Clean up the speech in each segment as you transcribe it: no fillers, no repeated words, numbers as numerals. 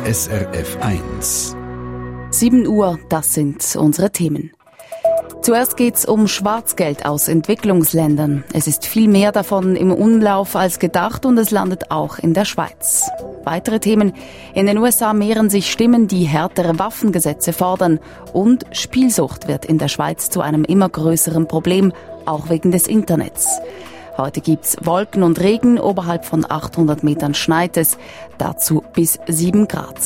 SRF 1. 7 Uhr, das sind unsere Themen. Zuerst geht's um Schwarzgeld aus Entwicklungsländern. Es ist viel mehr davon im Umlauf als gedacht und es landet auch in der Schweiz. Weitere Themen: In den USA mehren sich Stimmen, die härtere Waffengesetze fordern. Und Spielsucht wird in der Schweiz zu einem immer größeren Problem, auch wegen des Internets. Heute gibt's Wolken und Regen, oberhalb von 800 Metern schneit es, dazu bis 7 Grad.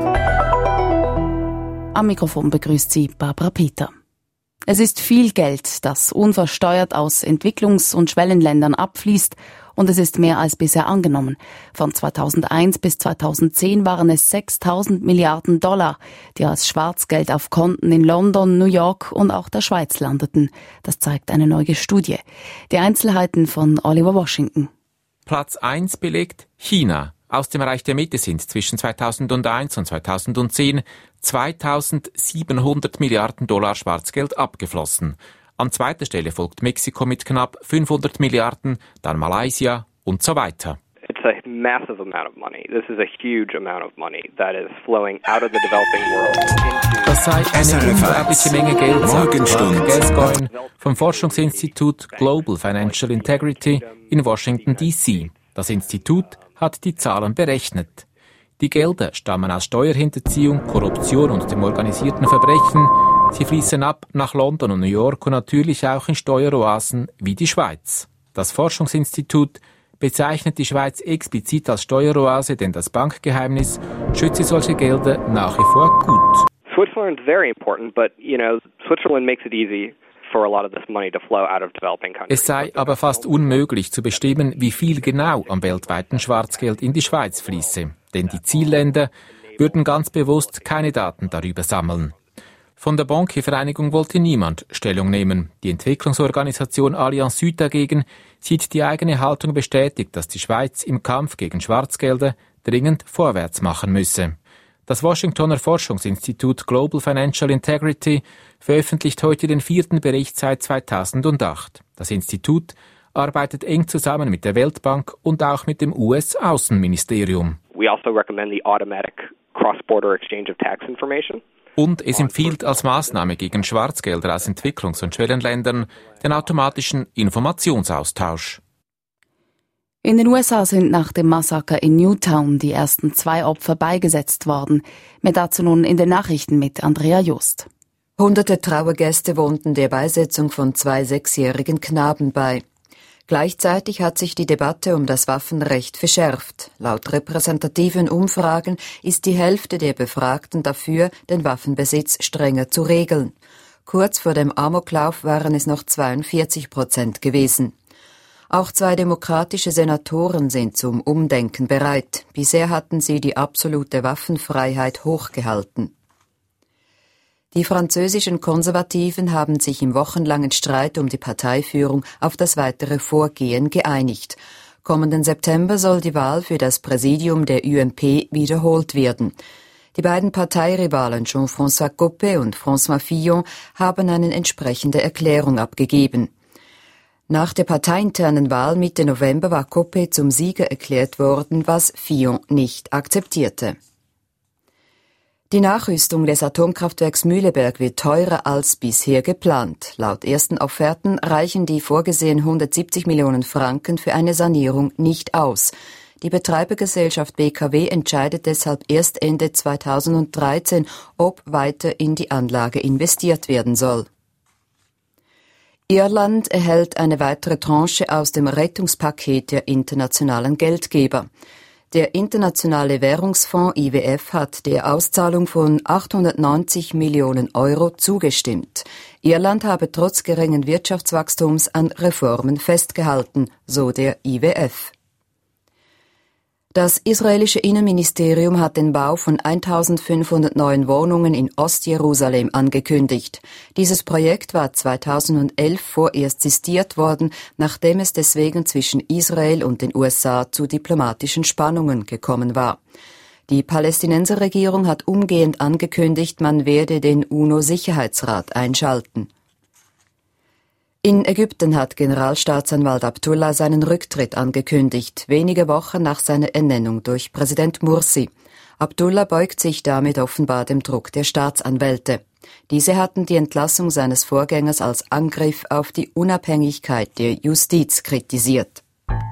Am Mikrofon begrüßt Sie Barbara Peter. Es ist viel Geld, das unversteuert aus Entwicklungs- und Schwellenländern abfließt, und es ist mehr als bisher angenommen. Von 2001 bis 2010 waren es 6.000 Milliarden $, die als Schwarzgeld auf Konten in London, New York und auch der Schweiz landeten. Das zeigt eine neue Studie. Die Einzelheiten von Oliver Washington. Platz 1 belegt China. Aus dem Reich der Mitte sind zwischen 2001 und 2010 2.700 Milliarden $ Schwarzgeld abgeflossen. An zweiter Stelle folgt Mexiko mit knapp 500 Milliarden, dann Malaysia und so weiter. It's a massive amount of money. This is a huge amount of money that is flowing out of the developing world. Das sei eine unglaubliche Menge Geld, sagt Mark Gascoigne vom Forschungsinstitut Global Financial Integrity in Washington, D.C. Das Institut hat die Zahlen berechnet. Die Gelder stammen aus Steuerhinterziehung, Korruption und dem organisierten Verbrechen. Sie fließen ab nach London und New York und natürlich auch in Steueroasen wie die Schweiz. Das Forschungsinstitut bezeichnet die Schweiz explizit als Steueroase, denn das Bankgeheimnis schütze solche Gelder nach wie vor gut. Switzerland is very important, but Switzerland makes it easy for a lot of this money to flow out of developing countries. Es sei aber fast unmöglich zu bestimmen, wie viel genau am weltweiten Schwarzgeld in die Schweiz fließe, denn die Zielländer würden ganz bewusst keine Daten darüber sammeln. Von der Bankenvereinigung wollte niemand Stellung nehmen. Die Entwicklungsorganisation Allianz Süd dagegen sieht die eigene Haltung bestätigt, dass die Schweiz im Kampf gegen Schwarzgelder dringend vorwärts machen müsse. Das Washingtoner Forschungsinstitut Global Financial Integrity veröffentlicht heute den 4. Bericht seit 2008. Das Institut arbeitet eng zusammen mit der Weltbank und auch mit dem US-Außenministerium. We also recommend the automatic cross-border exchange of tax information. Und es empfiehlt als Maßnahme gegen Schwarzgelder aus Entwicklungs- und Schwellenländern den automatischen Informationsaustausch. In den USA sind nach dem Massaker in Newtown die ersten 2 Opfer beigesetzt worden. Mehr dazu nun in den Nachrichten mit Andrea Just. Hunderte Trauergäste wohnten der Beisetzung von 2 6-jährigen Knaben bei. Gleichzeitig hat sich die Debatte um das Waffenrecht verschärft. Laut repräsentativen Umfragen ist die Hälfte der Befragten dafür, den Waffenbesitz strenger zu regeln. Kurz vor dem Amoklauf waren es noch 42% gewesen. Auch 2 demokratische Senatoren sind zum Umdenken bereit. Bisher hatten sie die absolute Waffenfreiheit hochgehalten. Die französischen Konservativen haben sich im wochenlangen Streit um die Parteiführung auf das weitere Vorgehen geeinigt. Kommenden September soll die Wahl für das Präsidium der UMP wiederholt werden. Die beiden Parteirivalen Jean-François Copé und François Fillon haben eine entsprechende Erklärung abgegeben. Nach der parteiinternen Wahl Mitte November war Copé zum Sieger erklärt worden, was Fillon nicht akzeptierte. Die Nachrüstung des Atomkraftwerks Mühleberg wird teurer als bisher geplant. Laut ersten Offerten reichen die vorgesehenen 170 Millionen Franken für eine Sanierung nicht aus. Die Betreibergesellschaft BKW entscheidet deshalb erst Ende 2013, ob weiter in die Anlage investiert werden soll. Irland erhält eine weitere Tranche aus dem Rettungspaket der internationalen Geldgeber. Der Internationale Währungsfonds IWF hat der Auszahlung von 890 Millionen Euro zugestimmt. Irland habe trotz geringen Wirtschaftswachstums an Reformen festgehalten, so der IWF. Das israelische Innenministerium hat den Bau von 1.500 neuen Wohnungen in Ostjerusalem angekündigt. Dieses Projekt war 2011 vorerst sistiert worden, nachdem es deswegen zwischen Israel und den USA zu diplomatischen Spannungen gekommen war. Die Palästinenserregierung hat umgehend angekündigt, man werde den UNO-Sicherheitsrat einschalten. In Ägypten hat Generalstaatsanwalt Abdullah seinen Rücktritt angekündigt, wenige Wochen nach seiner Ernennung durch Präsident Mursi. Abdullah beugt sich damit offenbar dem Druck der Staatsanwälte. Diese hatten die Entlassung seines Vorgängers als Angriff auf die Unabhängigkeit der Justiz kritisiert.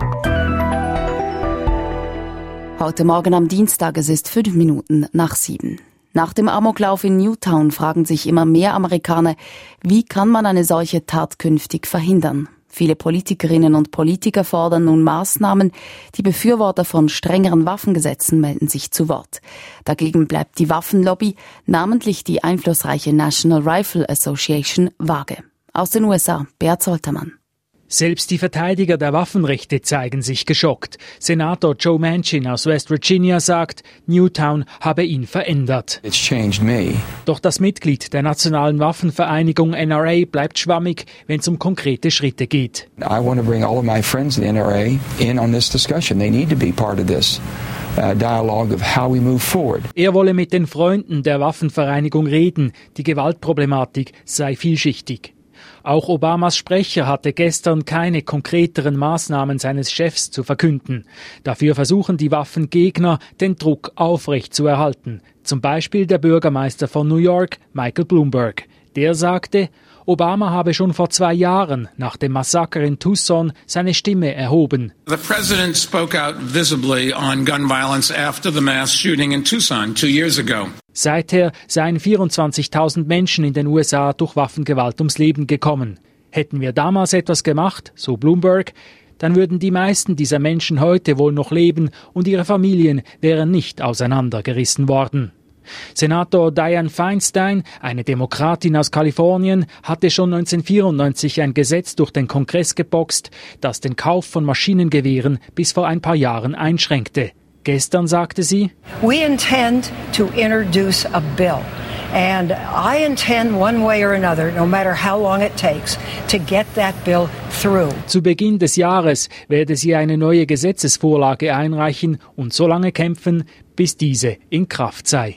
Heute Morgen am Dienstag, es ist 5 Minuten nach 7. Nach dem Amoklauf in Newtown fragen sich immer mehr Amerikaner, wie kann man eine solche Tat künftig verhindern? Viele Politikerinnen und Politiker fordern nun Maßnahmen. Die Befürworter von strengeren Waffengesetzen melden sich zu Wort. Dagegen bleibt die Waffenlobby, namentlich die einflussreiche National Rifle Association, vage. Aus den USA, Bert Soltermann. Selbst die Verteidiger der Waffenrechte zeigen sich geschockt. Senator Joe Manchin aus West Virginia sagt, Newtown habe ihn verändert. It's changed me. Doch das Mitglied der Nationalen Waffenvereinigung NRA bleibt schwammig, wenn es um konkrete Schritte geht. I want to bring all of my friends in the NRA in on this discussion. They need to be part of this dialogue of how we move forward. Er wolle mit den Freunden der Waffenvereinigung reden. Die Gewaltproblematik sei vielschichtig. Auch Obamas Sprecher hatte gestern keine konkreteren Maßnahmen seines Chefs zu verkünden. Dafür versuchen die Waffengegner, den Druck aufrechtzuerhalten. Zum Beispiel der Bürgermeister von New York, Michael Bloomberg. Der sagte, Obama habe schon vor 2 Jahren nach dem Massaker in Tucson seine Stimme erhoben. The president spoke out visibly on gun violence after the mass shooting in Tucson 2 years ago. Seither seien 24.000 Menschen in den USA durch Waffengewalt ums Leben gekommen. Hätten wir damals etwas gemacht, so Bloomberg, dann würden die meisten dieser Menschen heute wohl noch leben und ihre Familien wären nicht auseinandergerissen worden. Senator Dianne Feinstein, eine Demokratin aus Kalifornien, hatte schon 1994 ein Gesetz durch den Kongress geboxt, das den Kauf von Maschinengewehren bis vor ein paar Jahren einschränkte. Gestern sagte sie, We intend to introduce a bill. And I intend one way or another, no matter how long it takes, to get that bill through. Zu Beginn des Jahres werde sie eine neue Gesetzesvorlage einreichen und so lange kämpfen, bis diese in Kraft sei.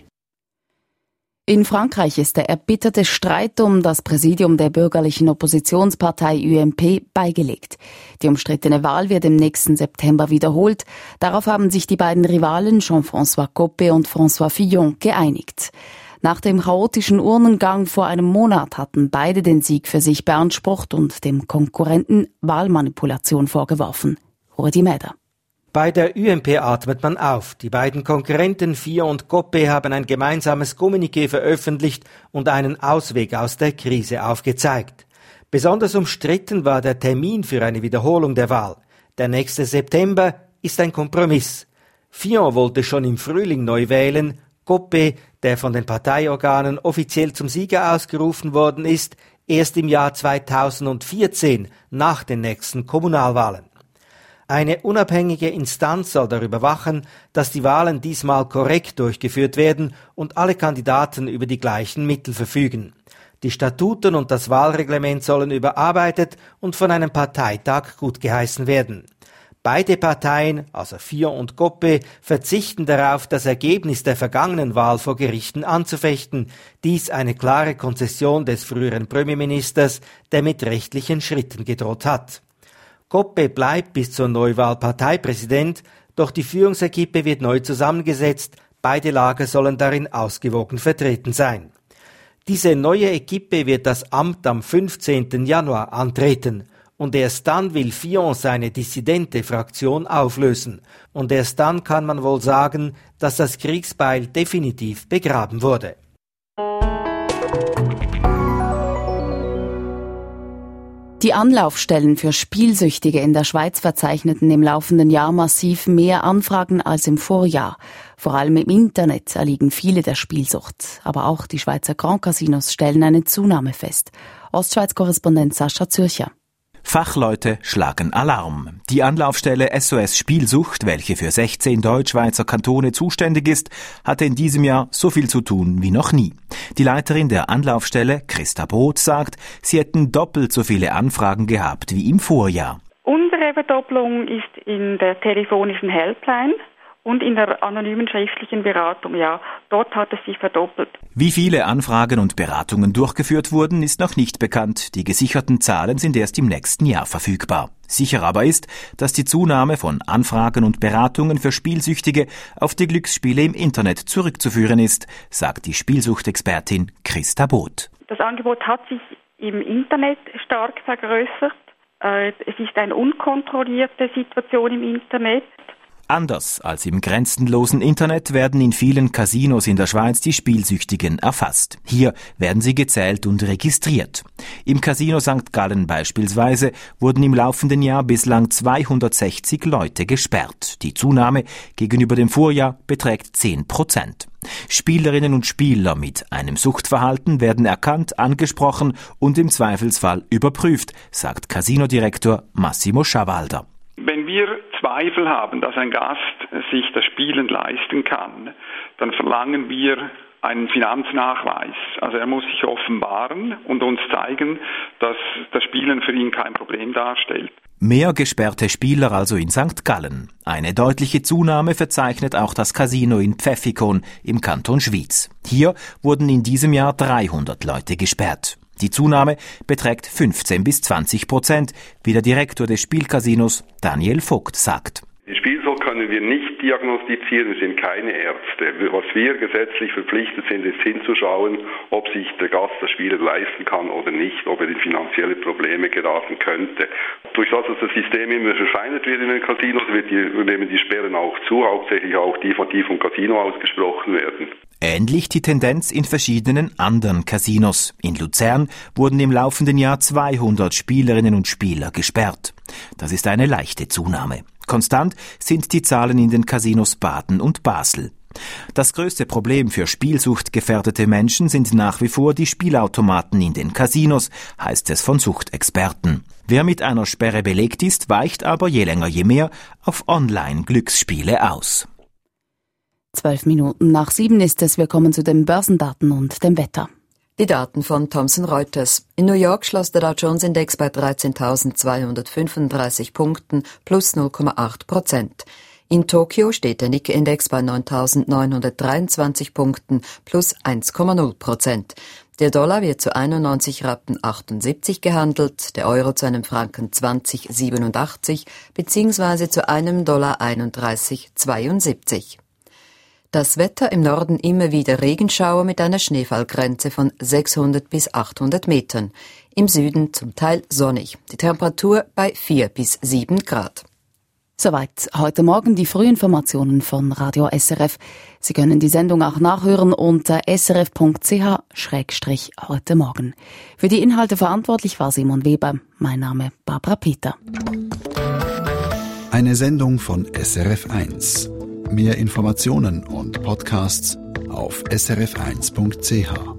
In Frankreich ist der erbitterte Streit um das Präsidium der bürgerlichen Oppositionspartei UMP beigelegt. Die umstrittene Wahl wird im nächsten September wiederholt. Darauf haben sich die beiden Rivalen Jean-François Copé und François Fillon geeinigt. Nach dem chaotischen Urnengang vor einem Monat hatten beide den Sieg für sich beansprucht und dem Konkurrenten Wahlmanipulation vorgeworfen. Rudi Mäder. Bei der UMP atmet man auf. Die beiden Konkurrenten Fillon und Copé haben ein gemeinsames Kommuniqué veröffentlicht und einen Ausweg aus der Krise aufgezeigt. Besonders umstritten war der Termin für eine Wiederholung der Wahl. Der nächste September ist ein Kompromiss. Fillon wollte schon im Frühling neu wählen. Copé, der von den Parteiorganen offiziell zum Sieger ausgerufen worden ist, erst im Jahr 2014 nach den nächsten Kommunalwahlen. Eine unabhängige Instanz soll darüber wachen, dass die Wahlen diesmal korrekt durchgeführt werden und alle Kandidaten über die gleichen Mittel verfügen. Die Statuten und das Wahlreglement sollen überarbeitet und von einem Parteitag gutgeheißen werden. Beide Parteien, also Fillon und Copé, verzichten darauf, das Ergebnis der vergangenen Wahl vor Gerichten anzufechten. Dies eine klare Konzession des früheren Premierministers, der mit rechtlichen Schritten gedroht hat. Copé bleibt bis zur Neuwahl Parteipräsident, doch die Führungsequipe wird neu zusammengesetzt. Beide Lager sollen darin ausgewogen vertreten sein. Diese neue Equipe wird das Amt am 15. Januar antreten. Und erst dann will Fillon seine dissidente Fraktion auflösen. Und erst dann kann man wohl sagen, dass das Kriegsbeil definitiv begraben wurde. Die Anlaufstellen für Spielsüchtige in der Schweiz verzeichneten im laufenden Jahr massiv mehr Anfragen als im Vorjahr. Vor allem im Internet erliegen viele der Spielsucht. Aber auch die Schweizer Grand Casinos stellen eine Zunahme fest. Ostschweiz-Korrespondent Sascha Zürcher. Fachleute schlagen Alarm. Die Anlaufstelle SOS Spielsucht, welche für 16 Deutschschweizer Kantone zuständig ist, hatte in diesem Jahr so viel zu tun wie noch nie. Die Leiterin der Anlaufstelle, Christa Brot, sagt, sie hätten doppelt so viele Anfragen gehabt wie im Vorjahr. Unsere Verdopplung ist in der telefonischen Helpline Und in der anonymen schriftlichen Beratung, ja, dort hat es sich verdoppelt. Wie viele Anfragen und Beratungen durchgeführt wurden, ist noch nicht bekannt. Die gesicherten Zahlen sind erst im nächsten Jahr verfügbar. Sicher aber ist, dass die Zunahme von Anfragen und Beratungen für Spielsüchtige auf die Glücksspiele im Internet zurückzuführen ist, sagt die Spielsuchtexpertin Christa Both. Das Angebot hat sich im Internet stark vergrößert. Es ist eine unkontrollierte Situation im Internet. Anders als im grenzenlosen Internet werden in vielen Casinos in der Schweiz die Spielsüchtigen erfasst. Hier werden sie gezählt und registriert. Im Casino St. Gallen beispielsweise wurden im laufenden Jahr bislang 260 Leute gesperrt. Die Zunahme gegenüber dem Vorjahr beträgt 10%. Spielerinnen und Spieler mit einem Suchtverhalten werden erkannt, angesprochen und im Zweifelsfall überprüft, sagt Casinodirektor Massimo Schavalder. Wenn wir Zweifel haben, dass ein Gast sich das Spielen leisten kann, dann verlangen wir einen Finanznachweis. Also er muss sich offenbaren und uns zeigen, dass das Spielen für ihn kein Problem darstellt. Mehr gesperrte Spieler also in St. Gallen. Eine deutliche Zunahme verzeichnet auch das Casino in Pfäffikon im Kanton Schwyz. Hier wurden in diesem Jahr 300 Leute gesperrt. Die Zunahme beträgt 15-20%, wie der Direktor des Spielcasinos Daniel Vogt sagt. Die Spielsucht können wir nicht diagnostizieren, wir sind keine Ärzte. Was wir gesetzlich verpflichtet sind, ist hinzuschauen, ob sich der Gast das Spielen leisten kann oder nicht, ob er in finanzielle Probleme geraten könnte. Durch das, dass das System immer verfeinert wird in den Casinos, nehmen die Sperren auch zu, hauptsächlich auch die vom Casino ausgesprochen werden. Ähnlich die Tendenz in verschiedenen anderen Casinos. In Luzern wurden im laufenden Jahr 200 Spielerinnen und Spieler gesperrt. Das ist eine leichte Zunahme. Konstant sind die Zahlen in den Casinos Baden und Basel. Das größte Problem für spielsuchtgefährdete Menschen sind nach wie vor die Spielautomaten in den Casinos, heißt es von Suchtexperten. Wer mit einer Sperre belegt ist, weicht aber je länger je mehr auf Online-Glücksspiele aus. 7:12 ist es. Wir kommen zu den Börsendaten und dem Wetter. Die Daten von Thomson Reuters. In New York schloss der Dow Jones Index bei 13.235 Punkten plus 0,8%. In Tokio steht der Nikkei-Index bei 9.923 Punkten plus 1,0%. Der Dollar wird zu 91,78 gehandelt, der Euro zu einem Franken 20,87 bzw. zu einem Dollar 31,72. Das Wetter im Norden immer wieder Regenschauer mit einer Schneefallgrenze von 600 bis 800 Metern. Im Süden zum Teil sonnig. Die Temperatur bei 4 bis 7 Grad. Soweit heute Morgen die Frühinformationen von Radio SRF. Sie können die Sendung auch nachhören unter srf.ch/heute Morgen. Für die Inhalte verantwortlich war Simon Weber. Mein Name Barbara Peter. Eine Sendung von SRF1. Mehr Informationen und Podcasts auf srf1.ch.